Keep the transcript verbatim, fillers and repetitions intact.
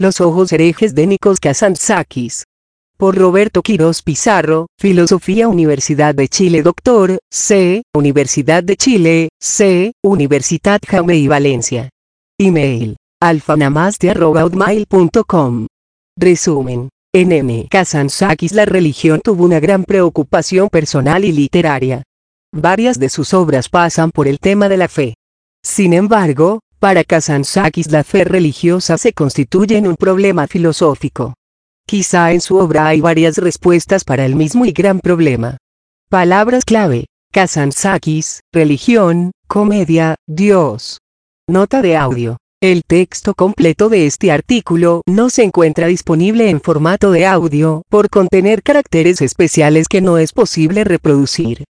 Los ojos herejes de Nikos Kazantzakis. Por Roberto Quirós Pizarro, Filosofía Universidad de Chile Doctor, C, Universidad de Chile, C, Universitat Jaume y Valencia. Email, alfanamaste arroba hotmail punto com. Resumen. En M. Kazantzakis la religión tuvo una gran preocupación personal y literaria. Varias de sus obras pasan por el tema de la fe. Sin embargo, para Kazantzakis la fe religiosa se constituye en un problema filosófico. Quizá en su obra hay varias respuestas para el mismo y gran problema. Palabras clave: Kazantzakis, religión, comedia, Dios. Nota de audio. El texto completo de este artículo no se encuentra disponible en formato de audio por contener caracteres especiales que no es posible reproducir.